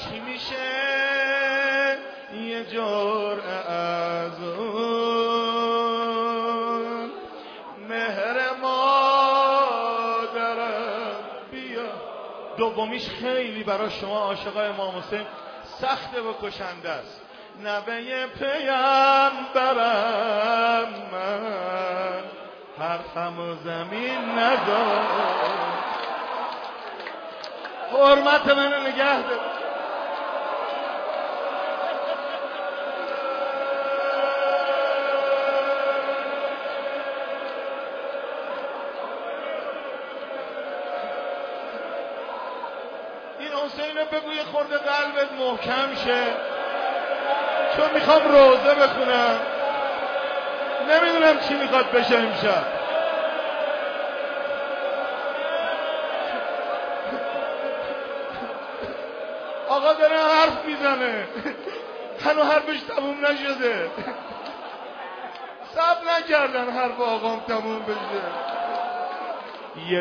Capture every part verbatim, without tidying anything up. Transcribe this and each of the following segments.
چی میشه یه جرعه از اون مهر مادرم بیا. دومیش خیلی برای شما عاشقای امام حسین سخته و کشنده است. نوه پیامبرم من حرفم و زمین نذار، حرمت منو نگه دار. این حسین رو بگو یه خورده قلبت محکم شه، چون میخوام روزه بخونم، نمیدونم چی میخواد بشه امشب. آقا داره حرف میزنه، هنو حرفش تموم نشده، صبر نکردن حرف آقام تموم بشه. یه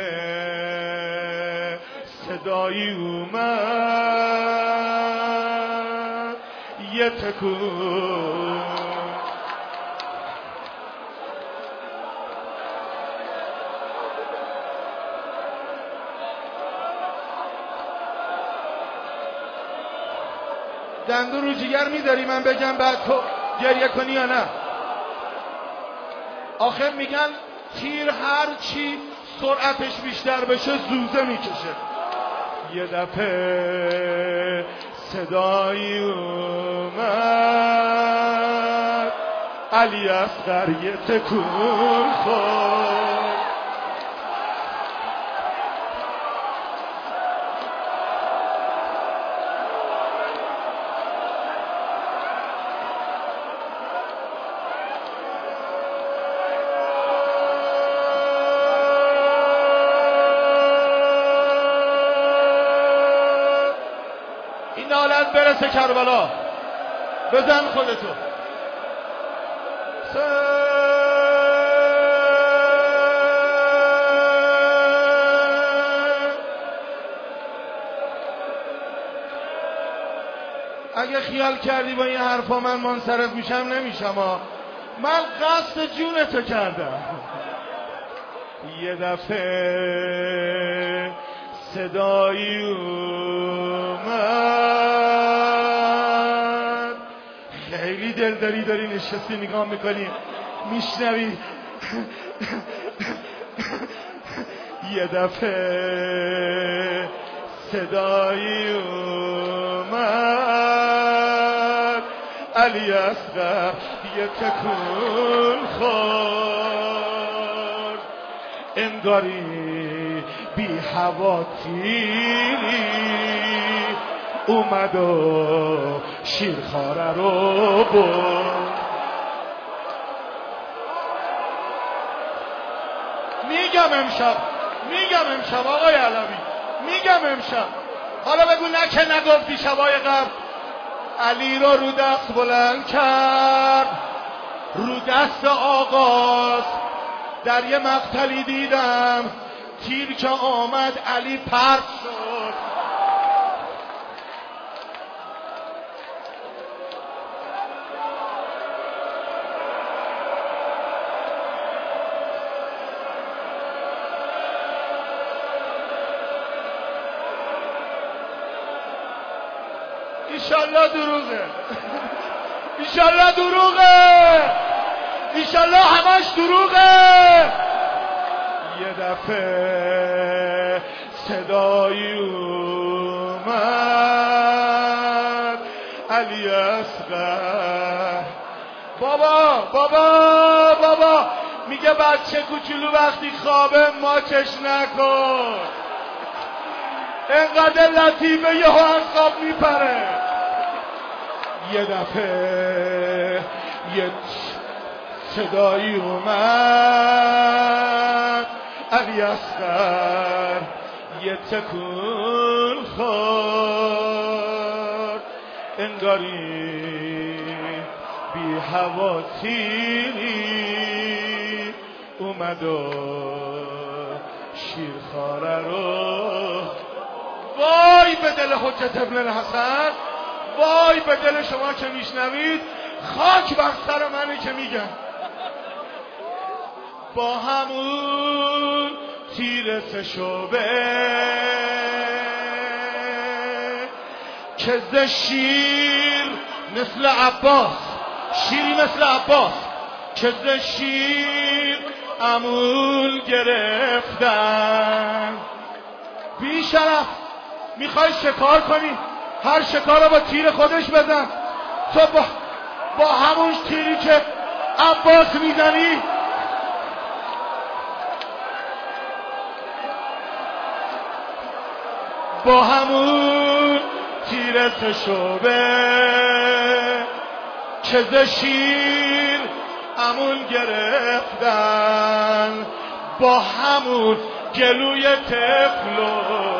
دفعه صدایی اومد، یه تکون دندون رو جیگر میداری من بگم بعد تو گریه کنی یا نه؟ آخه میگن تیر هر چی سرعتش بیشتر بشه زوزه میکشه. یه دفعه صدایی اومد، علی اصغر یه تکون خورد. این نالت برسه کربلا، بزن خودتو. اگه خیال کردی با این حرفا من منصرف میشم نمیشم ها، من قصد جونتو کردم. یه دفعه صدایی اومد، خیلی دلداری داری نشستی نگاه میکنی میشنوی. یه دفعه صدایی اومد، علی اصغر یه تکون خورد. انگاری بی هوا تیری اومد و شیرخواره رو برد. میگم امشب، میگم امشب آقای علوی، میگم امشب. حالا بگو نه که نگفتی شبای قبل. علی رو رو دست بلند کرد، رو دست آقاست. در یه مقتلی دیدم تیر که آمد علی پرت شد. ایشالله دروغه، ایشالله دروغه، ایشالله همش دروغه. یه دفعه صدایی اومد، علی اصغر بابا بابا بابا میگه بچه کوچولو وقتی خوابه ماچش نکن، انقدر لطیفه یهو از خواب میپره. یه دفعه یه صدایی اومد، علی اصغر یه تکون خورد. انگاری بی هوا تیری اومد و شیرخواره رو وای به دل حجت ابن الحسن، وای به دل شما که میشنوید، خاک بر سر منی که میگم. با همون تیر سه شعبه که ز شیر مثل عباس، شیری مثل عباس که ز شیر امول گرفتن. بی شرف میخوای شکار کنی، هر شکار رو با تیر خودش بزن. تو با, با همون تیری که عباس میزنی با همون تیر سه شعبه که ز شیر امون گرفتن، با همون گلوی طفلو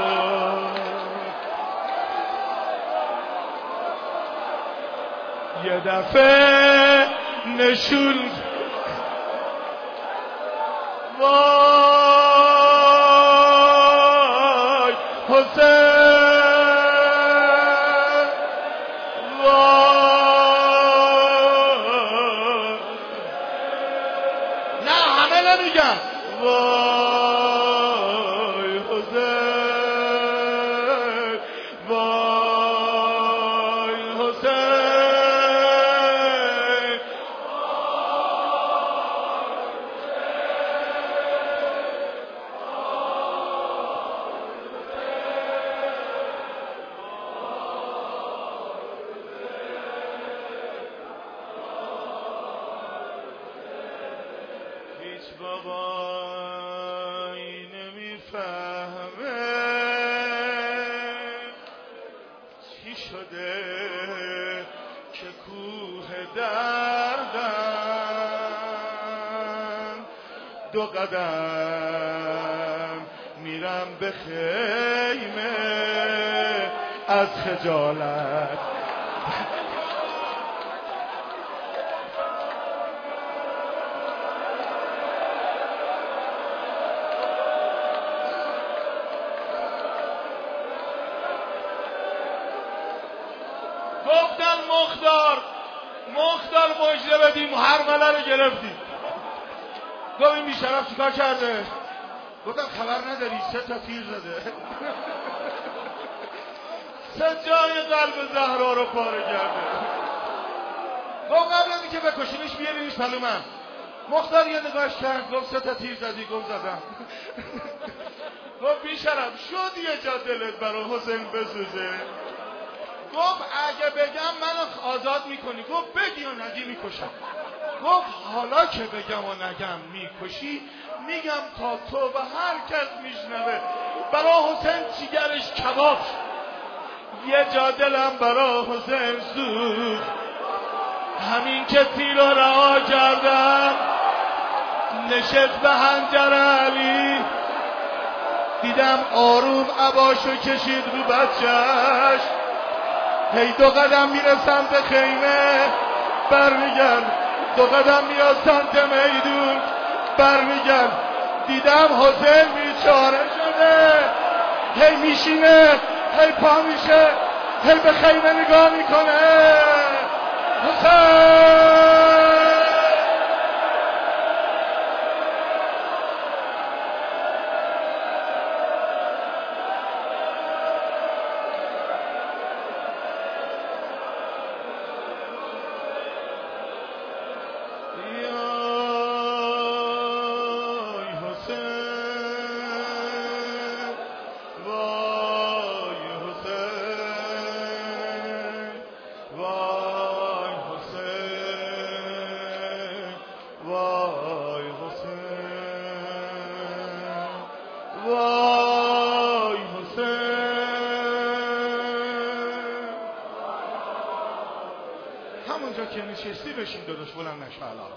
یه دفعه نشون. وای حسین، وای نه همه نمیگن وای حسین، وای حسین. هیچ بابایی نمیفهمه چی شده که کوه دردم دو قدم میرم به خیمه از خجالت. گفتن مختار مختار مجده بدیم، هر مله رو گرفتیم. گفت این بیشرف چیکار کرده؟ گفتم خبر نداری سه تا تیر زده. سه جای قلب زهرا رو پاره کرده. گفت قبل از اینکه بکشینش بیارینش پلو من. مختار یه نگاهش کرد، گفت سه تا تیر زدی؟ گفت زدم. گفت بیشرف شد یه جا دلت برای حسین بسوزه؟ گفت اگه بگم منو آزاد میکنی. گفت بگی و نگی میکشم. گفت حالا که بگم و نگم میکشی، میگم تا تو و هر کس میشنوه برای حسین جیگرش کباب شد. یه جا دلم برای حسین سوخت، همین که تیر رو رها کردم نشست به حنجر علی، دیدم آروم عباشو کشید رو بچهش. هی دو قدم میره سمت خیمه برمیگرد، دو قدم میاد سمت میدون برمیگرد. دیدم حسین بیچاره شده، هی میشینه هی پا میشه هی به خیمه نگاه میکنه. حسین وای حسین. همونجا که نشستی بشین داداش، بلند نشو الان.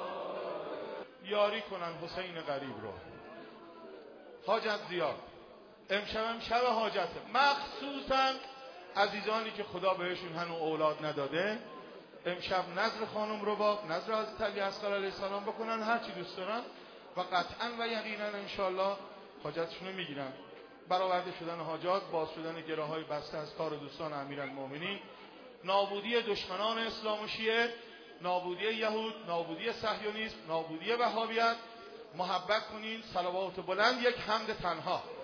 یاری کنن حسین غریب رو. حاجت زیاد، امشبم شب حاجته، مخصوصا عزیزانی که خدا بهشون هنو اولاد نداده. امشب نظر خانم رو با نظر حضرت علی اصغر علیه السلام بکنن، هر چی دوست دارن و قطعا و یقینا انشالله حاجتشون رو میگیرن. برآورده شدن حاجات، باز شدن گراهای بسته از کار دوستان امیرالمومنین، نابودی دشمنان اسلام و شیعه، نابودی یهود، نابودی صهیونیسم، نابودی وهابیت. محبت کنین، صلوات بلند، یک حمد تنها.